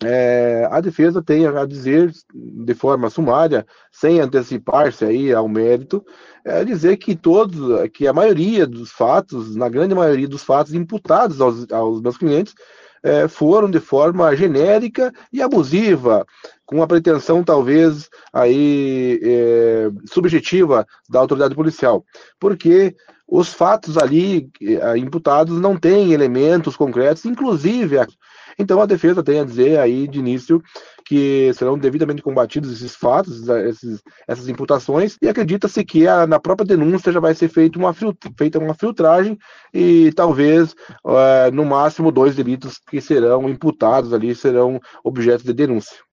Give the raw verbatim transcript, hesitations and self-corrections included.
É, a defesa tem a dizer, de forma sumária, sem antecipar-se aí ao mérito, é dizer que todos, que a maioria dos fatos, na grande maioria dos fatos imputados aos, aos meus clientes, é, foram de forma genérica e abusiva, com a pretensão talvez aí é, subjetiva da autoridade policial, porque os fatos ali é, imputados não têm elementos concretos, inclusive então a defesa tem a dizer aí de início que serão devidamente combatidos esses fatos, esses, essas imputações, e acredita-se que a, na própria denúncia já vai ser feita uma, feita uma filtragem e talvez, uh, no máximo, dois delitos que serão imputados ali serão objetos de denúncia.